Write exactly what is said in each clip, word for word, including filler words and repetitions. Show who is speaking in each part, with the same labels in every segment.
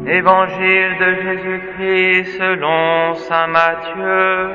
Speaker 1: Évangile de Jésus-Christ selon saint Matthieu.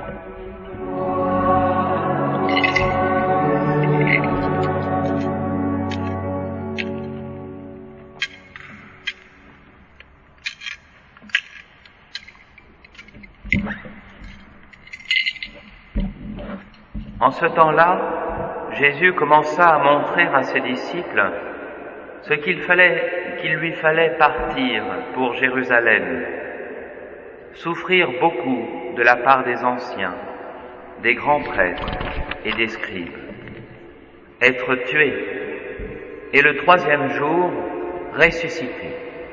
Speaker 1: En ce temps-là, Jésus commença à montrer à ses disciples ce qu'il fallait, qu'il lui fallait partir pour Jérusalem, souffrir beaucoup de la part des anciens, des grands prêtres et des scribes, être tué et le troisième jour ressuscité.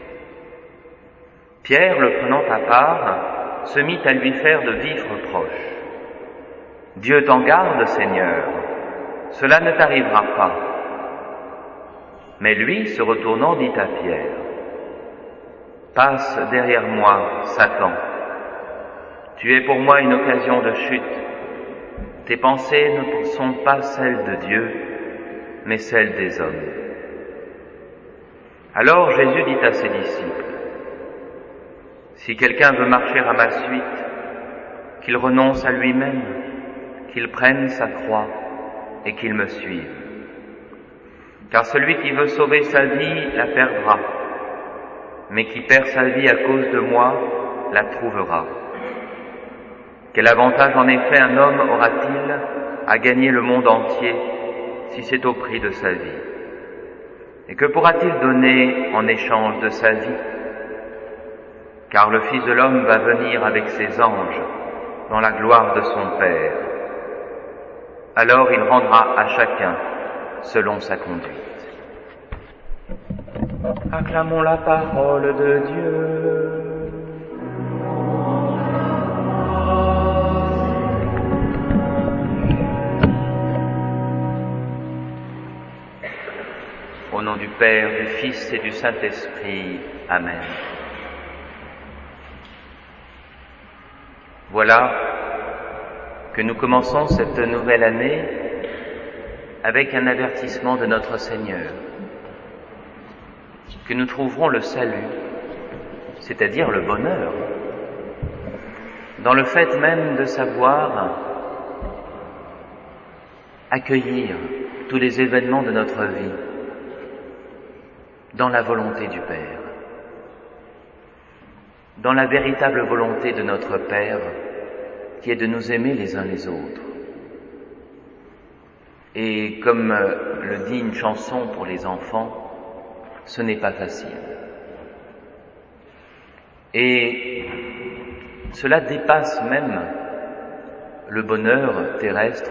Speaker 1: Pierre, le prenant à part, se mit à lui faire de vifs reproches. « Dieu t'en garde, Seigneur, cela ne t'arrivera pas. » Mais lui, se retournant, dit à Pierre, « Passe derrière moi, Satan. Tu es pour moi une occasion de chute. Tes pensées ne sont pas celles de Dieu, mais celles des hommes. » Alors Jésus dit à ses disciples, « Si quelqu'un veut marcher à ma suite, qu'il renonce à lui-même, qu'il prenne sa croix et qu'il me suive. Car celui qui veut sauver sa vie la perdra, mais qui perd sa vie à cause de moi la trouvera. Quel avantage en effet un homme aura-t-il à gagner le monde entier si c'est au prix de sa vie? Et que pourra-t-il donner en échange de sa vie? Car le Fils de l'homme va venir avec ses anges dans la gloire de son Père. Alors il rendra à chacun selon sa conduite. » Acclamons la parole de Dieu. Au nom du Père, du Fils et du Saint-Esprit. Amen. Voilà que nous commençons cette nouvelle année avec un avertissement de notre Seigneur, que nous trouverons le salut, c'est-à-dire le bonheur, dans le fait même de savoir accueillir tous les événements de notre vie dans la volonté du Père, dans la véritable volonté de notre Père, qui est de nous aimer les uns les autres. Et comme le dit une chanson pour les enfants, ce n'est pas facile. Et cela dépasse même le bonheur terrestre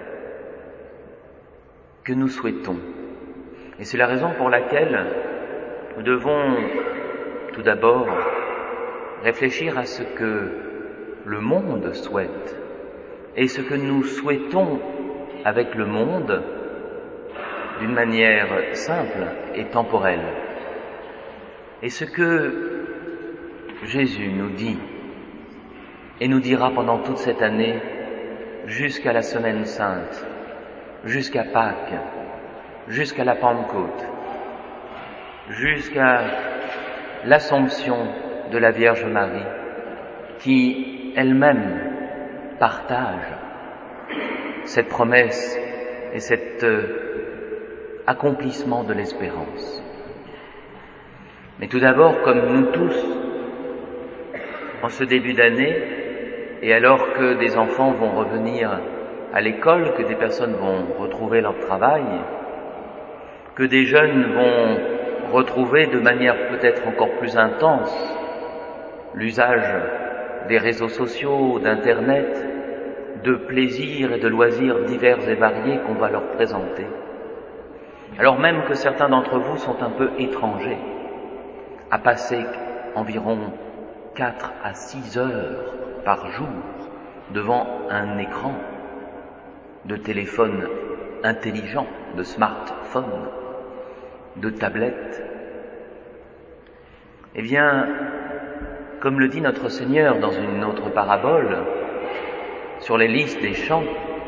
Speaker 1: que nous souhaitons. Et c'est la raison pour laquelle nous devons tout d'abord réfléchir à ce que le monde souhaite et ce que nous souhaitons avec le monde d'une manière simple et temporelle. Et ce que Jésus nous dit et nous dira pendant toute cette année jusqu'à la Semaine Sainte, jusqu'à Pâques, jusqu'à la Pentecôte, jusqu'à l'Assomption de la Vierge Marie, qui elle-même partage cette promesse et cet euh, accomplissement de l'espérance. Mais tout d'abord, comme nous tous, en ce début d'année, et alors que des enfants vont revenir à l'école, que des personnes vont retrouver leur travail, que des jeunes vont retrouver de manière peut-être encore plus intense l'usage des réseaux sociaux, d'Internet, de plaisirs et de loisirs divers et variés qu'on va leur présenter. Alors même que certains d'entre vous sont un peu étrangers à passer environ quatre à six heures par jour devant un écran de téléphone intelligent, de smartphone, de tablette, eh bien, comme le dit notre Seigneur dans une autre parabole, sur les listes des champs,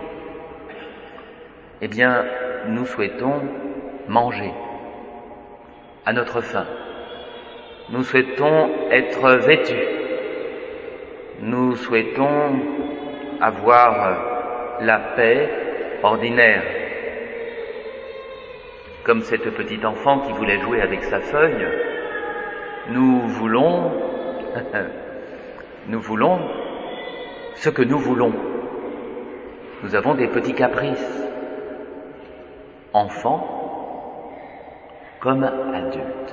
Speaker 1: eh bien, nous souhaitons manger à notre faim. nous souhaitons être vêtus, nous souhaitons avoir la paix ordinaire, comme cette petite enfant qui voulait jouer avec sa feuille. Nous voulons, nous voulons ce que nous voulons. Nous avons des petits caprices, enfants comme adultes.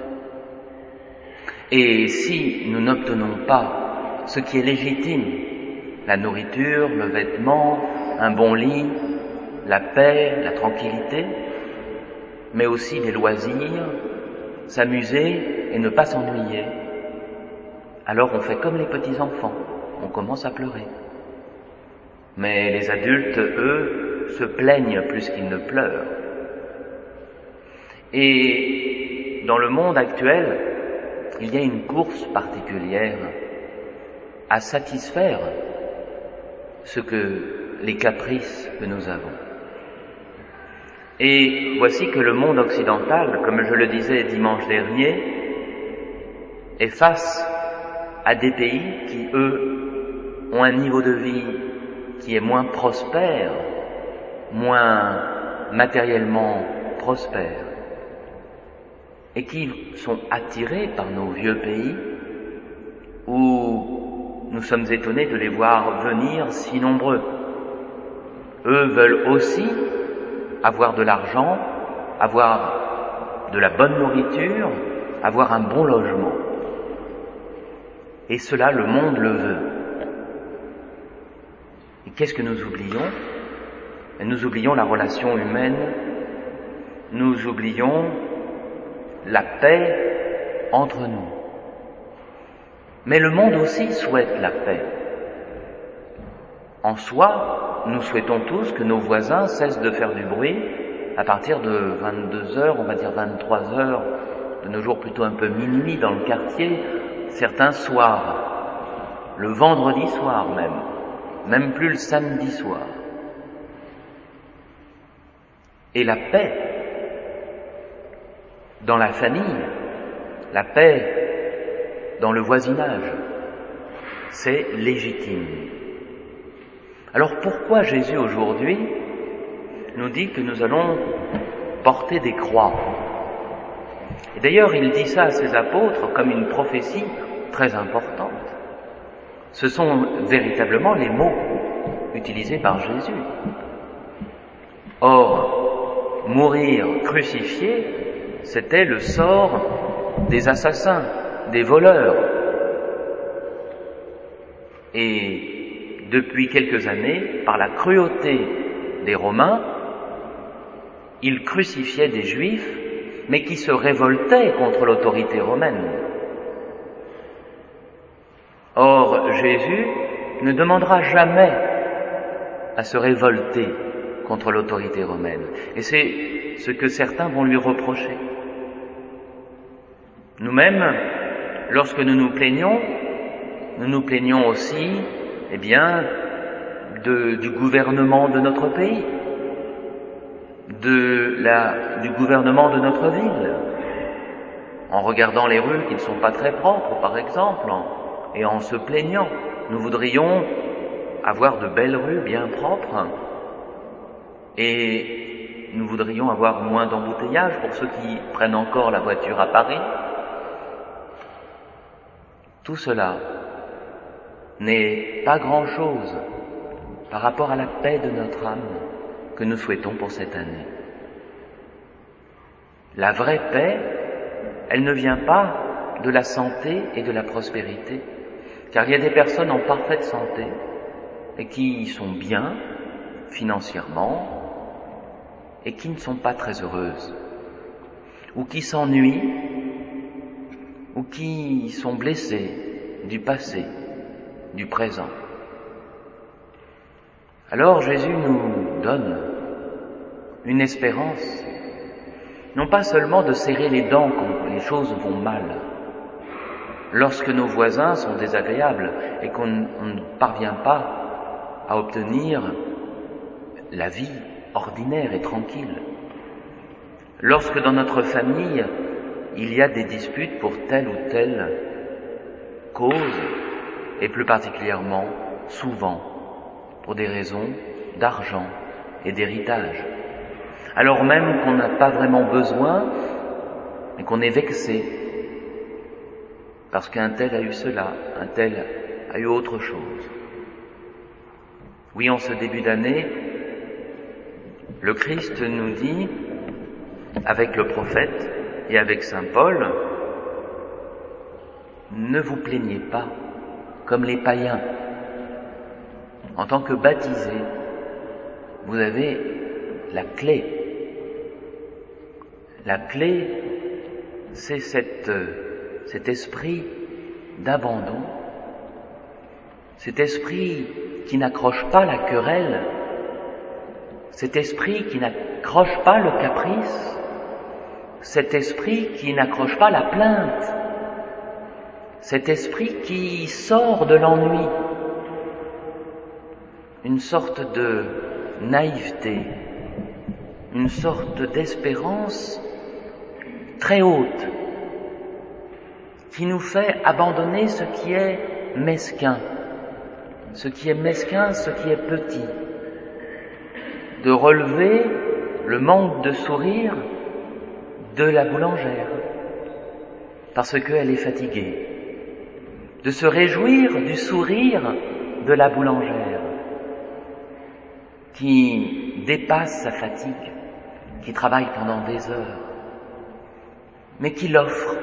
Speaker 1: Et si nous n'obtenons pas ce qui est légitime, la nourriture, le vêtement, un bon lit, la paix, la tranquillité, mais aussi des loisirs, s'amuser et ne pas s'ennuyer, alors on fait comme les petits enfants, on commence à pleurer. Mais les adultes, eux, se plaignent plus qu'ils ne pleurent. Et dans le monde actuel, il y a une course particulière à satisfaire ce que les caprices que nous avons. Et voici que le monde occidental, comme je le disais dimanche dernier, est face à des pays qui, eux, ont un niveau de vie qui est moins prospère, moins matériellement prospère, et qui sont attirés par nos vieux pays, où nous sommes étonnés de les voir venir si nombreux. Eux veulent aussi avoir de l'argent, avoir de la bonne nourriture, avoir un bon logement. Et cela, le monde le veut. Et qu'est-ce que nous oublions? Nous oublions la relation humaine, nous oublions la paix entre nous. Mais le monde aussi souhaite la paix. En soi, nous souhaitons tous que nos voisins cessent de faire du bruit à partir de vingt-deux heures, on va dire vingt-trois heures, de nos jours plutôt un peu minuit dans le quartier, certains soirs, le vendredi soir même, même plus le samedi soir. Et la paix dans la famille, la paix dans le voisinage, c'est légitime. Alors pourquoi Jésus aujourd'hui nous dit que nous allons porter des croix? Et d'ailleurs, il dit ça à ses apôtres comme une prophétie très importante. Ce sont véritablement les mots utilisés par Jésus. Or, mourir crucifié, c'était le sort des assassins, des voleurs. Et depuis quelques années, par la cruauté des Romains, ils crucifiaient des Juifs, mais qui se révoltaient contre l'autorité romaine. Or, Jésus ne demandera jamais à se révolter contre l'autorité romaine. Et c'est ce que certains vont lui reprocher. Nous-mêmes, lorsque nous nous plaignons, nous nous plaignons aussi, eh bien, de, du gouvernement de notre pays, de la, du gouvernement de notre ville, en regardant les rues qui ne sont pas très propres, par exemple, en, et en se plaignant. Nous voudrions avoir de belles rues bien propres, et nous voudrions avoir moins d'embouteillages pour ceux qui prennent encore la voiture à Paris. Tout cela n'est pas grand-chose par rapport à la paix de notre âme que nous souhaitons pour cette année. La vraie paix, elle ne vient pas de la santé et de la prospérité, car il y a des personnes en parfaite santé et qui sont bien financièrement et qui ne sont pas très heureuses, ou qui s'ennuient, ou qui sont blessées du passé, du présent. Alors Jésus nous donne une espérance, non pas seulement de serrer les dents quand les choses vont mal, lorsque nos voisins sont désagréables et qu'on ne parvient pas à obtenir la vie ordinaire et tranquille, lorsque dans notre famille il y a des disputes pour telle ou telle cause, et plus particulièrement, souvent, pour des raisons d'argent et d'héritage. Alors même qu'on n'a pas vraiment besoin, mais qu'on est vexé, parce qu'un tel a eu cela, un tel a eu autre chose. Oui, en ce début d'année, le Christ nous dit, avec le prophète et avec saint Paul, ne vous plaignez pas comme les païens. En tant que baptisés, vous avez la clé. La clé, c'est cette, cet esprit d'abandon, cet esprit qui n'accroche pas la querelle, cet esprit qui n'accroche pas le caprice, cet esprit qui n'accroche pas la plainte, cet esprit qui sort de l'ennui, une sorte de naïveté, une sorte d'espérance très haute, qui nous fait abandonner ce qui est mesquin, ce qui est mesquin, ce qui est petit, de relever le manque de sourire de la boulangère, parce qu'elle est fatiguée, de se réjouir du sourire de la boulangère, qui dépasse sa fatigue, qui travaille pendant des heures, mais qui l'offre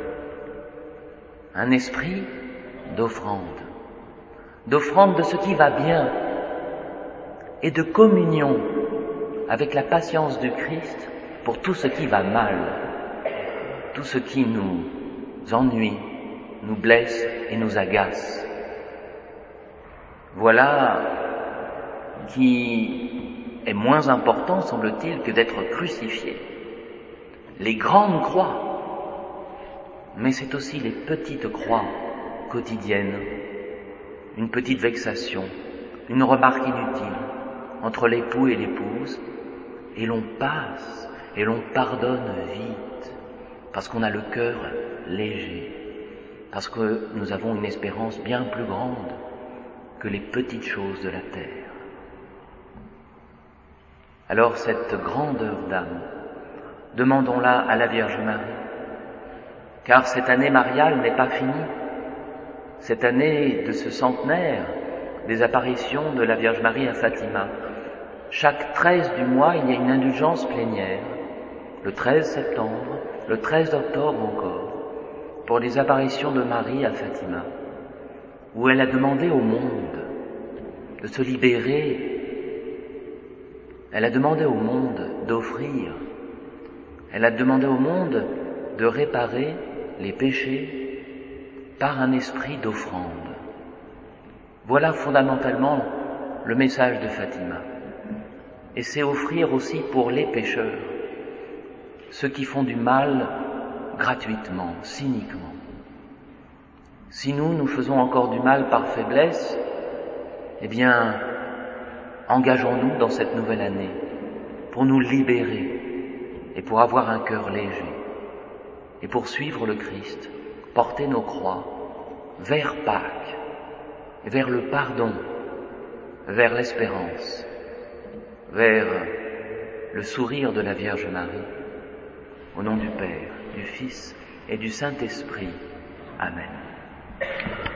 Speaker 1: un esprit d'offrande, d'offrande de ce qui va bien et de communion avec la patience du Christ pour tout ce qui va mal, tout ce qui nous ennuie, nous blesse et nous agace. Voilà qui est moins important, semble-t-il, que d'être crucifié. Les grandes croix, mais c'est aussi les petites croix quotidiennes, une petite vexation, une remarque inutile entre l'époux et l'épouse, et l'on passe, et l'on pardonne vite, parce qu'on a le cœur léger, parce que nous avons une espérance bien plus grande que les petites choses de la terre. Alors cette grandeur d'âme, demandons-la à la Vierge Marie, car cette année mariale n'est pas finie. Cette année de ce centenaire des apparitions de la Vierge Marie à Fatima, chaque treize du mois, il y a une indulgence plénière, le treize septembre, le treize octobre encore, pour les apparitions de Marie à Fatima, où elle a demandé au monde de se libérer. Elle a demandé au monde d'offrir. Elle a demandé au monde de réparer les péchés par un esprit d'offrande. Voilà fondamentalement le message de Fatima. Et c'est offrir aussi pour les pécheurs, ceux qui font du mal gratuitement, cyniquement. Si nous, nous faisons encore du mal par faiblesse, eh bien, engageons-nous dans cette nouvelle année pour nous libérer et pour avoir un cœur léger et pour suivre le Christ, porter nos croix vers Pâques, vers le pardon, vers l'espérance, vers le sourire de la Vierge Marie. Au nom du Père, du Fils et du Saint-Esprit. Amen.